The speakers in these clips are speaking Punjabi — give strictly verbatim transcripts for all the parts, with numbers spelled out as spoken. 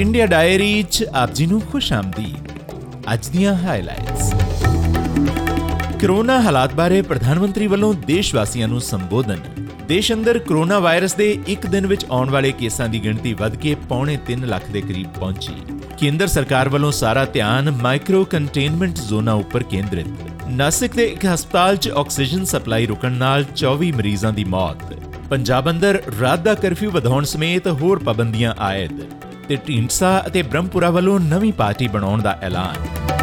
ਇੰਡੀਆ ਡਾਇਰੀ 'ਚ ਆਪ ਜੀ ਨੂੰ ਖੁਸ਼ ਆਮਦੀਦ। ਅੱਜ ਦੀਆਂ ਹਾਈਲਾਈਟਸ। ਕਰੋਨਾ ਹਾਲਾਤ ਬਾਰੇ ਪ੍ਰਧਾਨ ਮੰਤਰੀ ਵੱਲੋਂ ਦੇਸ਼ ਵਾਸੀਆਂ ਨੂੰ ਸੰਬੋਧਨ। ਦੇਸ਼ ਅੰਦਰ ਕਰੋਨਾ ਵਾਇਰਸ ਦੇ ਇੱਕ ਦਿਨ ਵਿੱਚ ਆਉਣ ਵਾਲੇ ਕੇਸਾਂ ਦੀ ਗਿਣਤੀ ਵੱਧ ਕੇ ਪੌਣੇ ਤਿੰਨ ਲੱਖ ਦੇ ਕਰੀਬ ਪਹੁੰਚੀ। ਕੇਂਦਰ ਸਰਕਾਰ ਵੱਲੋਂ ਸਾਰਾ ਧਿਆਨ ਮਾਈਕਰੋ ਕੰਟੇਨਮੈਂਟ ਜ਼ੋਨਾਂ ਉੱਪਰ ਕੇਂਦਰਿਤ। ਨਾਸਿਕ ਦੇ ਇੱਕ ਹਸਪਤਾਲ 'ਚ ਆਕਸੀਜਨ ਸਪਲਾਈ ਰੁਕਣ ਨਾਲ ਚੌਵੀ ਮਰੀਜ਼ਾਂ ਦੀ ਮੌਤ। ਪੰਜਾਬ ਅੰਦਰ ਰਾਤ ਦਾ ਕਰਫਿਊ ਵਧਾਉਣ ਸਮੇਤ ਹੋਰ ਪਾਬੰਦੀਆਂ ਆਇਦ। ਤੇ ਢੀਂਡਸਾ ਅਤੇ ਬ੍ਰਹਮਪੁਰਾ ਵੱਲੋਂ ਨਵੀਂ ਪਾਰਟੀ ਬਣਾਉਣ ਦਾ ਐਲਾਨ।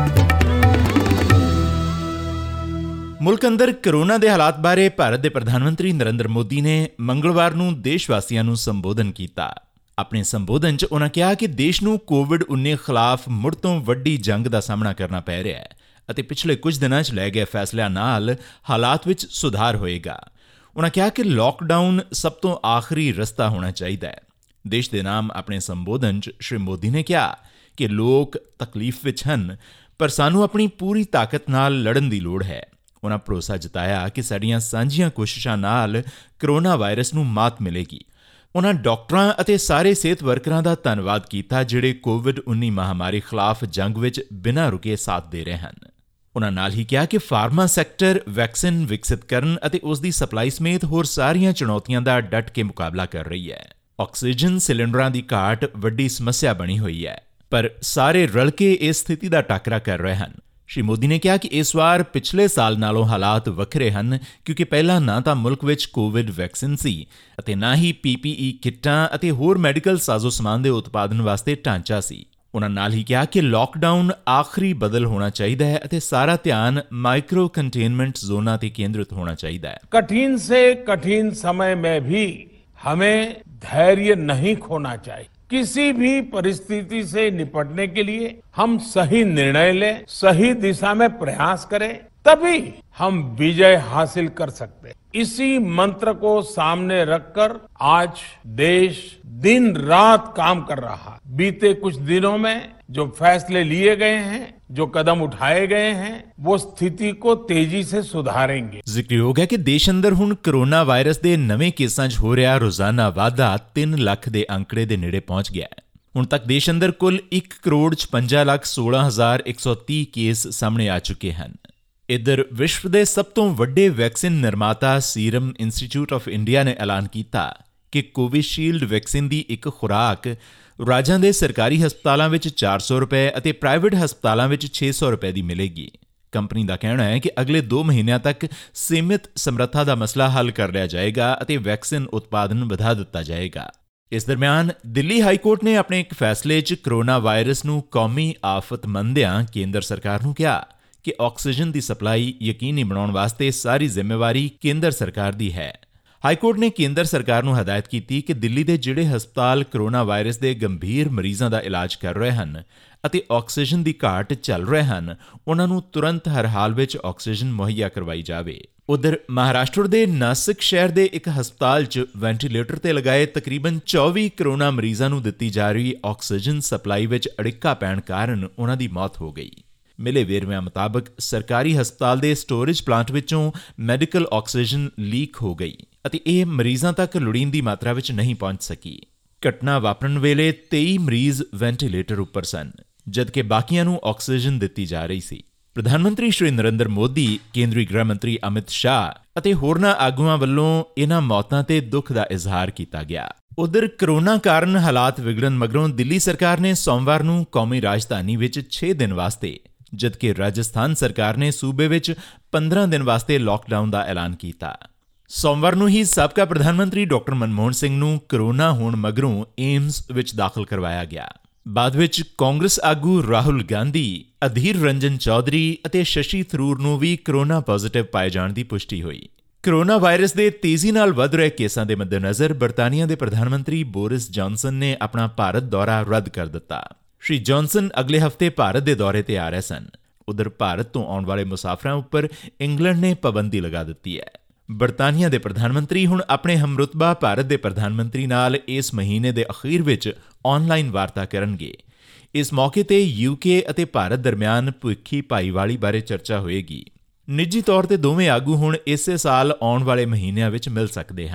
ਮੁਲਕ ਅੰਦਰ ਕਰੋਨਾ ਦੇ ਹਾਲਾਤ ਬਾਰੇ ਭਾਰਤ ਦੇ ਪ੍ਰਧਾਨ ਮੰਤਰੀ ਨਰਿੰਦਰ ਮੋਦੀ ਨੇ ਮੰਗਲਵਾਰ ਨੂੰ ਦੇਸ਼ ਵਾਸੀਆਂ ਨੂੰ ਸੰਬੋਧਨ ਕੀਤਾ। ਆਪਣੇ ਸੰਬੋਧਨ 'ਚ ਉਨ੍ਹਾਂ ਕਿਹਾ ਕਿ ਦੇਸ਼ ਨੂੰ ਕੋਵਿਡ ਉੱਨੀ ਖਿਲਾਫ ਮੁੜ ਤੋਂ ਵੱਡੀ ਜੰਗ ਦਾ ਸਾਹਮਣਾ ਕਰਨਾ ਪੈ ਰਿਹਾ ਹੈ ਅਤੇ ਪਿਛਲੇ ਕੁਝ ਦਿਨਾਂ 'ਚ ਲਏ ਗਏ ਫੈਸਲਿਆਂ ਨਾਲ ਹਾਲਾਤ ਵਿੱਚ ਸੁਧਾਰ ਹੋਏਗਾ। ਉਨ੍ਹਾਂ ਕਿਹਾ ਕਿ ਲਾਕਡਾਊਨ ਸਭ ਤੋਂ ਆਖਰੀ ਰਸਤਾ ਹੋਣਾ ਚਾਹੀਦਾ ਹੈ। ਦੇਸ਼ ਦੇ ਨਾਮ ਆਪਣੇ ਸੰਬੋਧਨ 'ਚ ਸ਼੍ਰੀ ਮੋਦੀ ਨੇ ਕਿਹਾ ਕਿ ਲੋਕ ਤਕਲੀਫ ਵਿੱਚ ਹਨ, ਪਰ ਸਾਨੂੰ ਆਪਣੀ ਪੂਰੀ ਤਾਕਤ ਨਾਲ ਲੜਨ ਦੀ ਲੋੜ ਹੈ। ਉਨ੍ਹਾਂ ਭਰੋਸਾ ਜਤਾਇਆ ਕਿ ਸਾਡੀਆਂ ਸਾਂਝੀਆਂ ਕੋਸ਼ਿਸ਼ਾਂ ਨਾਲ ਕਰੋਨਾ ਵਾਇਰਸ ਨੂੰ ਮਾਤ ਮਿਲੇਗੀ। ਉਨ੍ਹਾਂ ਡਾਕਟਰਾਂ ਅਤੇ ਸਾਰੇ ਸਿਹਤ ਵਰਕਰਾਂ ਦਾ ਧੰਨਵਾਦ ਕੀਤਾ ਜਿਹੜੇ ਕੋਵਿਡ ਉੱਨੀ ਮਹਾਮਾਰੀ ਖਿਲਾਫ ਜੰਗ ਵਿੱਚ ਬਿਨਾਂ ਰੁਕੇ ਸਾਥ ਦੇ ਰਹੇ ਹਨ। ਉਨ੍ਹਾਂ ਨਾਲ ਹੀ ਕਿਹਾ ਕਿ ਫਾਰਮਾ ਸੈਕਟਰ ਵੈਕਸੀਨ ਵਿਕਸਿਤ ਕਰਨ ਅਤੇ ਉਸ ਦੀ ਸਪਲਾਈ ਸਮੇਤ ਹੋਰ ਸਾਰੀਆਂ ਚੁਣੌਤੀਆਂ ਦਾ ਡਟ ਕੇ ਮੁਕਾਬਲਾ ਕਰ ਰਹੀ ਹੈ। ਆਕਸੀਜਨ ਸਿਲੰਡਰਾਂ ਦੀ ਘਾਟ ਵੱਡੀ ਸਮੱਸਿਆ ਬਣੀ ਹੋਈ ਹੈ, ਪਰ ਸਾਰੇ ਰਲ ਕੇ ਇਸ ਸਥਿਤੀ ਦਾ ਟਾਕਰਾ ਕਰ ਰਹੇ ਹਨ। ਸ਼੍ਰੀ ਮੋਦੀ ਨੇ ਕਿਹਾ ਕਿ ਇਸ ਵਾਰ ਪਿਛਲੇ ਸਾਲ ਨਾਲੋਂ ਹਾਲਾਤ ਵੱਖਰੇ ਹਨ ਕਿਉਂਕਿ ਪਹਿਲਾਂ ਨਾ ਤਾਂ ਮੁਲਕ ਵਿੱਚ ਕੋਵਿਡ ਵੈਕਸੀਨ ਸੀ ਅਤੇ ਨਾ ਹੀ ਪੀ ਪੀ ਈ ਕਿੱਟਾਂ ਅਤੇ ਹੋਰ ਮੈਡੀਕਲ ਸਾਜ਼ੋ ਸਮਾਨ ਦੇ ਉਤਪਾਦਨ ਵਾਸਤੇ ਢਾਂਚਾ ਸੀ। ਉਨ੍ਹਾਂ ਨਾਲ ਹੀ ਕਿਹਾ ਕਿ ਲਾਕਡਾਊਨ ਆਖਰੀ ਬਦਲ ਹੋਣਾ ਚਾਹੀਦਾ ਹੈ ਅਤੇ ਸਾਰਾ ਧਿਆਨ ਮਾਈਕਰੋ ਕੰਟੇਨਮੈਂਟ ਜ਼ੋਨਾਂ ਤੇ ਕੇਂਦਰਿਤ ਹੋਣਾ ਚਾਹੀਦਾ ਹੈ। कठिन से कठिन समय में भी हमें धैर्य नहीं खोना चाहिए। किसी भी परिस्थिति से निपटने के लिए हम सही निर्णय लें, सही दिशा में प्रयास करें, तभी हम विजय हासिल कर सकते हैं। इसी मंत्र को सामने रखकर आज देश दिन रात काम कर रहा है। बीते कुछ दिनों में जो फैसले लिए गए हैं, जो कदम उठाए गए हैं, वो स्थिति को तेजी से सुधारेंगे। ਜ਼ਿਕਰਯੋਗ ਹੈ ਕਿ ਦੇਸ਼ ਅੰਦਰ ਹੁਣ ਕਰੋਨਾ ਵਾਇਰਸ ਦੇ ਨਵੇਂ ਕੇਸਾਂ 'ਚ ਹੋ ਰਿਹਾ ਰੋਜ਼ਾਨਾ ਵਾਧਾ ਤਿੰਨ ਲੱਖ ਦੇ ਅੰਕੜੇ ਦੇ ਨੇੜੇ ਪਹੁੰਚ ਗਿਆ ਹੈ। ਹੁਣ ਤੱਕ ਦੇਸ਼ ਅੰਦਰ ਕੁੱਲ ਇੱਕ ਕਰੋੜ ਛਪੰਜਾ ਲੱਖ ਸੋਲਾਂ ਹਜ਼ਾਰ ਇੱਕ ਸੌ ਤੀਹ ਕੇਸ ਸਾਹਮਣੇ ਆ ਚੁੱਕੇ ਹਨ। ਇੱਧਰ ਵਿਸ਼ਵ ਦੇ ਸਭ ਤੋਂ ਵੱਡੇ ਵੈਕਸੀਨ ਨਿਰਮਾਤਾ ਸੀਰਮ ਇੰਸਟੀਚਿਊਟ ਆਫ ਇੰਡੀਆ ਨੇ ਐਲਾਨ ਕੀਤਾ ਕਿ ਕੋਵਿਸ਼ੀਲਡ ਵੈਕਸੀਨ ਦੀ ਇੱਕ ਖੁਰਾਕ ਰਾਜਾਂ ਦੇ ਸਰਕਾਰੀ ਹਸਪਤਾਲਾਂ ਵਿੱਚ ਚਾਰ ਸੌ ਰੁਪਏ ਅਤੇ ਪ੍ਰਾਈਵੇਟ ਹਸਪਤਾਲਾਂ ਵਿੱਚ ਛੇ ਸੌ ਰੁਪਏ ਦੀ ਮਿਲੇਗੀ। ਕੰਪਨੀ ਦਾ ਕਹਿਣਾ ਹੈ ਕਿ ਅਗਲੇ ਦੋ ਮਹੀਨਿਆਂ ਤੱਕ ਸੀਮਿਤ ਸਮਰੱਥਾ ਦਾ ਮਸਲਾ ਹੱਲ ਕਰ ਲਿਆ ਜਾਏਗਾ ਅਤੇ ਵੈਕਸੀਨ ਉਤਪਾਦਨ ਵਧਾ ਦਿੱਤਾ ਜਾਏਗਾ। ਇਸ ਦਰਮਿਆਨ ਦਿੱਲੀ ਹਾਈ ਕੋਰਟ ਨੇ ਆਪਣੇ ਇੱਕ ਫੈਸਲੇ 'ਚ ਕਰੋਨਾ ਵਾਇਰਸ ਨੂੰ ਕੌਮੀ ਆਫਤ ਮੰਨਦਿਆਂ ਕੇਂਦਰ ਸਰਕਾਰ ਨੂੰ ਕਿਹਾ ਕਿ ਆਕਸੀਜਨ ਦੀ ਸਪਲਾਈ ਯਕੀਨੀ ਬਣਾਉਣ ਵਾਸਤੇ ਸਾਰੀ ਜ਼ਿੰਮੇਵਾਰੀ ਕੇਂਦਰ ਸਰਕਾਰ ਦੀ ਹੈ। ਹਾਈ ਕੋਰਟ ਨੇ ਕੇਂਦਰ ਸਰਕਾਰ ਨੂੰ ਹਦਾਇਤ ਕੀਤੀ ਕਿ ਦਿੱਲੀ ਦੇ ਜਿਹੜੇ ਹਸਪਤਾਲ ਕਰੋਨਾ ਵਾਇਰਸ ਦੇ ਗੰਭੀਰ ਮਰੀਜ਼ਾਂ ਦਾ ਇਲਾਜ ਕਰ ਰਹੇ ਹਨ ਅਤੇ ਆਕਸੀਜਨ ਦੀ ਘਾਟ ਚੱਲ ਰਹੇ ਹਨ, ਉਨ੍ਹਾਂ ਨੂੰ ਤੁਰੰਤ ਹਰ ਹਾਲ ਵਿੱਚ ਆਕਸੀਜਨ ਮੁਹੱਈਆ ਕਰਵਾਈ ਜਾਵੇ। ਉਧਰ ਮਹਾਰਾਸ਼ਟਰ ਦੇ ਨਾਸਿਕ ਸ਼ਹਿਰ ਦੇ ਇੱਕ ਹਸਪਤਾਲ 'ਚ ਵੈਂਟੀਲੇਟਰ ਤੇ ਲਗਾਏ ਤਕਰੀਬਨ ਚੌਵੀ ਕਰੋਨਾ ਮਰੀਜ਼ਾਂ ਨੂੰ ਦਿੱਤੀ ਜਾ ਰਹੀ ਆਕਸੀਜਨ ਸਪਲਾਈ ਵਿੱਚ ਅੜਿੱਕਾ ਪੈਣ ਕਾਰਨ ਉਨ੍ਹਾਂ ਦੀ ਮੌਤ ਹੋ ਗਈ। ਮਿਲੇ ਵੇਰਵਿਆਂ ਮੁਤਾਬਕ ਸਰਕਾਰੀ ਹਸਪਤਾਲ ਦੇ ਸਟੋਰੇਜ ਪਲਾਂਟ ਵਿੱਚੋਂ ਮੈਡੀਕਲ ਆਕਸੀਜਨ ਲੀਕ ਹੋ ਗਈ ਅਤੇ ਇਹ ਮਰੀਜ਼ਾਂ ਤੱਕ ਲੋੜੀਂਦੀ ਮਾਤਰਾ ਵਿੱਚ ਨਹੀਂ ਪਹੁੰਚ ਸਕੀ। ਘਟਨਾ ਵਾਪਰਨ ਵੇਲੇ ਤੇਈ ਮਰੀਜ਼ ਵੈਂਟੀਲੇਟਰ ਉੱਪਰ ਸਨ, ਜਦਕਿ ਬਾਕੀਆਂ ਨੂੰ ਆਕਸੀਜਨ ਦਿੱਤੀ ਜਾ ਰਹੀ ਸੀ। ਪ੍ਰਧਾਨ ਮੰਤਰੀ ਸ਼੍ਰੀ ਨਰਿੰਦਰ ਮੋਦੀ, ਕੇਂਦਰੀ ਗ੍ਰਹਿ ਮੰਤਰੀ ਅਮਿਤ ਸ਼ਾਹ ਅਤੇ ਹੋਰਨਾਂ ਆਗੂਆਂ ਵੱਲੋਂ ਇਹਨਾਂ ਮੌਤਾਂ ਤੇ ਦੁੱਖ ਦਾ ਇਜ਼ਹਾਰ ਕੀਤਾ ਗਿਆ। ਉਧਰ ਕਰੋਨਾ ਕਾਰਨ ਹਾਲਾਤ ਵਿਗੜਨ ਮਗਰੋਂ ਦਿੱਲੀ ਸਰਕਾਰ ਨੇ ਸੋਮਵਾਰ ਨੂੰ ਕੌਮੀ ਰਾਜਧਾਨੀ ਵਿੱਚ ਛੇ ਦਿਨ ਵਾਸਤੇ, ਜਦਕਿ ਰਾਜਸਥਾਨ ਸਰਕਾਰ ਨੇ ਸੂਬੇ ਵਿੱਚ ਪੰਦਰਾਂ ਦਿਨ ਵਾਸਤੇ ਲਾਕਡਾਊਨ ਦਾ ਐਲਾਨ ਕੀਤਾ। ਸੋਮਵਾਰ ਨੂੰ ਹੀ ਸਾਬਕਾ ਪ੍ਰਧਾਨ ਮੰਤਰੀ ਡਾਕਟਰ ਮਨਮੋਹਨ ਸਿੰਘ ਨੂੰ ਕਰੋਨਾ ਹੋਣ ਮਗਰੋਂ ਏਮਸ ਵਿੱਚ ਦਾਖਲ ਕਰਵਾਇਆ ਗਿਆ। ਬਾਅਦ ਵਿੱਚ ਕਾਂਗਰਸ ਆਗੂ ਰਾਹੁਲ ਗਾਂਧੀ, ਅਧੀਰ ਰੰਜਨ ਚੌਧਰੀ ਅਤੇ ਸ਼ਸ਼ੀ ਥਰੂਰ ਨੂੰ ਵੀ ਕਰੋਨਾ ਪੋਜ਼ਿਟਿਵ ਪਾਏ ਜਾਣ ਦੀ ਪੁਸ਼ਟੀ ਹੋਈ। ਕਰੋਨਾ ਵਾਇਰਸ ਦੇ ਤੇਜ਼ੀ ਨਾਲ ਵੱਧ ਰਹੇ ਕੇਸਾਂ ਦੇ ਮੱਦੇਨਜ਼ਰ ਬਰਤਾਨੀਆ ਦੇ ਪ੍ਰਧਾਨ ਮੰਤਰੀ ਬੋਰਿਸ ਜੌਨਸਨ ਨੇ ਆਪਣਾ ਭਾਰਤ ਦੌਰਾ ਰੱਦ ਕਰ ਦਿੱਤਾ। ਸ਼੍ਰੀ ਜੌਨਸਨ ਅਗਲੇ ਹਫ਼ਤੇ ਭਾਰਤ ਦੇ ਦੌਰੇ ਤੇ ਆ ਰਹੇ ਸਨ। ਉਧਰ ਭਾਰਤ ਤੋਂ ਆਉਣ ਵਾਲੇ ਮੁਸਾਫਰਾਂ ਉੱਪਰ ਇੰਗਲੈਂਡ ਨੇ ਪਾਬੰਦੀ ਲਗਾ ਦਿੱਤੀ ਹੈ। ਬਰਤਾਨੀਆ ਦੇ ਪ੍ਰਧਾਨ ਮੰਤਰੀ ਹੁਣ ਆਪਣੇ ਹਮਰੁਤਬਾ ਭਾਰਤ ਦੇ ਪ੍ਰਧਾਨ ਮੰਤਰੀ ਨਾਲ ਇਸ ਮਹੀਨੇ ਦੇ ਅਖੀਰ ਵਿੱਚ ਆਨਲਾਈਨ ਵਾਰਤਾ ਕਰਨਗੇ। ਇਸ ਮੌਕੇ ਤੇ ਯੂਕੇ ਅਤੇ ਭਾਰਤ ਦਰਮਿਆਨ ਭਵਿੱਖੀ ਭਾਈਵਾਲੀ ਬਾਰੇ ਚਰਚਾ ਹੋਏਗੀ। ਨਿੱਜੀ ਤੌਰ ਤੇ ਦੋਵੇਂ ਆਗੂ ਹੁਣ ਇਸੇ ਸਾਲ ਆਉਣ ਵਾਲੇ ਮਹੀਨਿਆਂ ਵਿੱਚ ਮਿਲ ਸਕਦੇ ਹਨ।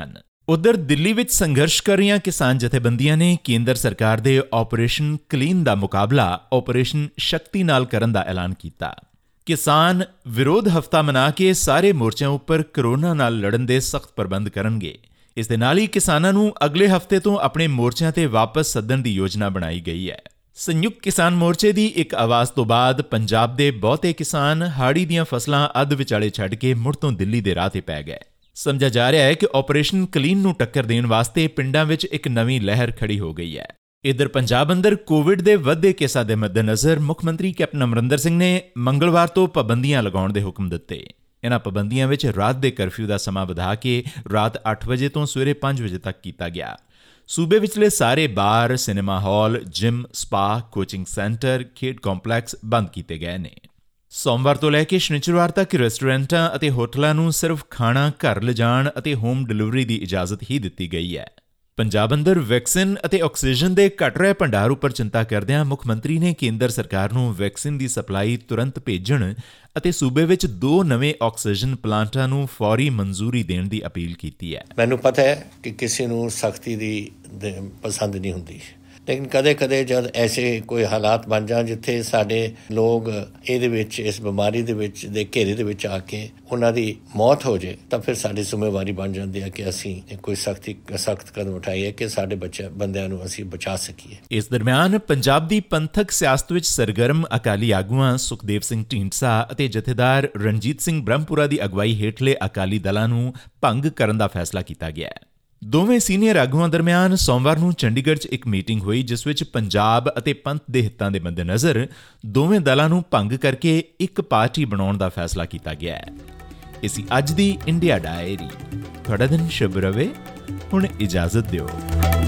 ਉਧਰ ਦਿੱਲੀ ਵਿੱਚ ਸੰਘਰਸ਼ ਕਰ ਰਹੀਆਂ ਕਿਸਾਨ ਜਥੇਬੰਦੀਆਂ ਨੇ ਕੇਂਦਰ ਸਰਕਾਰ ਦੇ ਆਪਰੇਸ਼ਨ ਕਲੀਨ ਦਾ ਮੁਕਾਬਲਾ ਆਪਰੇਸ਼ਨ ਸ਼ਕਤੀ ਨਾਲ ਕਰਨ ਦਾ ਐਲਾਨ ਕੀਤਾ। ਕਿਸਾਨ ਵਿਰੋਧ ਹਫ਼ਤਾ ਮਨਾ ਕੇ ਸਾਰੇ ਮੋਰਚਿਆਂ ਉੱਪਰ ਕਰੋਨਾ ਨਾਲ ਲੜਨ ਦੇ ਸਖਤ ਪ੍ਰਬੰਧ ਕਰਨਗੇ। ਇਸ ਦੇ ਨਾਲ ਹੀ ਕਿਸਾਨਾਂ ਨੂੰ ਅਗਲੇ ਹਫ਼ਤੇ ਤੋਂ ਆਪਣੇ ਮੋਰਚਿਆਂ ਤੇ ਵਾਪਸ ਸੱਦਣ ਦੀ ਯੋਜਨਾ ਬਣਾਈ ਗਈ ਹੈ। ਸੰਯੁਕਤ ਕਿਸਾਨ ਮੋਰਚੇ ਦੀ ਇੱਕ ਆਵਾਜ਼ ਤੋਂ ਬਾਅਦ ਪੰਜਾਬ ਦੇ ਬਹੁਤੇ ਕਿਸਾਨ ਹਾੜੀ ਦੀਆਂ ਫਸਲਾਂ ਅੱਧ ਵਿਚਾਲੇ ਛੱਡ ਕੇ ਮੁੜ ਤੋਂ ਦਿੱਲੀ ਦੇ ਰਾਹ ਤੇ ਪੈ ਗਏ। ਸਮਝਿਆ ਜਾ ਰਿਹਾ ਹੈ ਕਿ ਆਪਰੇਸ਼ਨ ਕਲੀਨ ਨੂੰ ਟੱਕਰ ਦੇਣ ਵਾਸਤੇ ਪਿੰਡਾਂ ਵਿੱਚ ਇੱਕ ਨਵੀਂ ਲਹਿਰ ਖੜੀ ਹੋ ਗਈ ਹੈ। ਇਧਰ ਪੰਜਾਬ ਅੰਦਰ ਕੋਵਿਡ ਦੇ ਵੱਧਦੇ ਕੇਸਾਂ ਦੇ ਮੱਦੇਨਜ਼ਰ ਮੁੱਖ ਮੰਤਰੀ ਕੈਪਟਨ ਅਮਰਿੰਦਰ ਸਿੰਘ ਨੇ ਮੰਗਲਵਾਰ ਤੋਂ ਪਾਬੰਦੀਆਂ ਲਗਾਉਣ ਦੇ ਹੁਕਮ ਦਿੱਤੇ। ਇਨ੍ਹਾਂ ਪਾਬੰਦੀਆਂ ਵਿੱਚ ਰਾਤ ਦੇ ਕਰਫਿਊ ਦਾ ਸਮਾਂ ਵਧਾ ਕੇ ਰਾਤ ਅੱਠ ਵਜੇ ਤੋਂ ਸਵੇਰੇ ਪੰਜ ਵਜੇ ਤੱਕ ਕੀਤਾ ਗਿਆ। ਸੂਬੇ ਵਿਚਲੇ ਸਾਰੇ bar, cinema hall, gym, spa, coaching centre, ਖੇਡ ਕੰਪਲੈਕਸ ਬੰਦ ਕੀਤੇ ਗਏ ਨੇ। ਸੋਮਵਾਰ ਤੋਂ ਲੈ ਕੇ ਸ਼ਨੀਚਰਵਾਰ ਤੱਕ ਰੈਸਟੋਰੈਂਟਾਂ ਅਤੇ ਹੋਟਲਾਂ ਨੂੰ ਸਿਰਫ ਖਾਣਾ ਘਰ ਲਿਜਾਣ ਅਤੇ ਹੋਮ ਡਿਲੀਵਰੀ ਦੀ ਇਜਾਜ਼ਤ ਹੀ ਦਿੱਤੀ ਗਈ ਹੈ। ਪੰਜਾਬ ਅੰਦਰ ਵੈਕਸੀਨ ਅਤੇ ਆਕਸੀਜਨ ਦੇ ਘਟ ਰਹੇ ਭੰਡਾਰ ਉੱਪਰ ਚਿੰਤਾ ਕਰਦਿਆਂ ਮੁੱਖ ਮੰਤਰੀ ਨੇ ਕੇਂਦਰ ਸਰਕਾਰ ਨੂੰ ਵੈਕਸੀਨ ਦੀ ਸਪਲਾਈ ਤੁਰੰਤ ਭੇਜਣ ਅਤੇ ਸੂਬੇ ਵਿੱਚ ਦੋ ਨਵੇਂ ਆਕਸੀਜਨ ਪਲਾਂਟਾਂ ਨੂੰ ਫੌਰੀ ਮਨਜ਼ੂਰੀ ਦੇਣ ਦੀ ਅਪੀਲ ਕੀਤੀ ਹੈ। ਮੈਨੂੰ ਪਤਾ ਹੈ ਕਿ ਕਿਸੇ ਨੂੰ ਸਖਤੀ ਦੀ ਪਸੰਦ ਨਹੀਂ ਹੁੰਦੀ, ਲੇਕਿਨ ਕਦੇ ਕਦੇ ਜਦ ਐਸੇ ਕੋਈ ਹਾਲਾਤ ਬਣ ਜਾਣ ਜਿੱਥੇ ਸਾਡੇ ਲੋਕ ਇਹਦੇ ਵਿੱਚ ਇਸ ਬਿਮਾਰੀ ਦੇ ਵਿੱਚ ਦੇ ਘੇਰੇ ਦੇ ਵਿੱਚ ਆ ਕੇ ਉਹਨਾਂ ਦੀ ਮੌਤ ਹੋ ਜਾਏ ਤਾਂ ਫਿਰ ਸਾਡੀ ਜ਼ਿੰਮੇਵਾਰੀ ਬਣ ਜਾਂਦੀ ਹੈ ਕਿ ਅਸੀਂ ਕੋਈ ਸਖਤੀ ਸਖਤ ਕਦਮ ਉਠਾਈਏ ਕਿ ਸਾਡੇ ਬੱਚੇ ਬੰਦਿਆਂ ਨੂੰ ਅਸੀਂ ਬਚਾ ਸਕੀਏ। ਇਸ ਦਰਮਿਆਨ ਪੰਜਾਬ ਦੀ ਪੰਥਕ ਸਿਆਸਤ ਵਿੱਚ ਸਰਗਰਮ ਅਕਾਲੀ ਆਗੂਆਂ ਸੁਖਦੇਵ ਸਿੰਘ ਢੀਂਡਸਾ ਅਤੇ ਜਥੇਦਾਰ ਰਣਜੀਤ ਸਿੰਘ ਬ੍ਰਹਮਪੁਰਾ ਦੀ ਅਗਵਾਈ ਹੇਠਲੇ ਅਕਾਲੀ ਦਲਾਂ ਨੂੰ ਭੰਗ ਕਰਨ ਦਾ ਫੈਸਲਾ ਕੀਤਾ ਗਿਆ ਹੈ। ਦੋਵੇਂ ਸੀਨੀਅਰ ਆਗੂਆਂ ਦਰਮਿਆਨ ਸੋਮਵਾਰ ਨੂੰ ਚੰਡੀਗੜ੍ਹ 'ਚ ਇੱਕ ਮੀਟਿੰਗ ਹੋਈ ਜਿਸ ਵਿੱਚ ਪੰਜਾਬ ਅਤੇ ਪੰਥ ਦੇ ਹਿੱਤਾਂ ਦੇ ਮੱਦੇਨਜ਼ਰ ਦੋਵੇਂ ਦਲਾਂ ਨੂੰ ਭੰਗ ਕਰਕੇ ਇੱਕ ਪਾਰਟੀ ਬਣਾਉਣ ਦਾ ਫੈਸਲਾ ਕੀਤਾ ਗਿਆ ਹੈ। ਇਹ ਸੀ ਅੱਜ ਦੀ ਇੰਡੀਆ ਡਾਇਰੀ। ਤੁਹਾਡਾ ਦਿਨ ਸ਼ੁਭ ਰਵੇ। ਹੁਣ ਇਜਾਜ਼ਤ ਦਿਓ।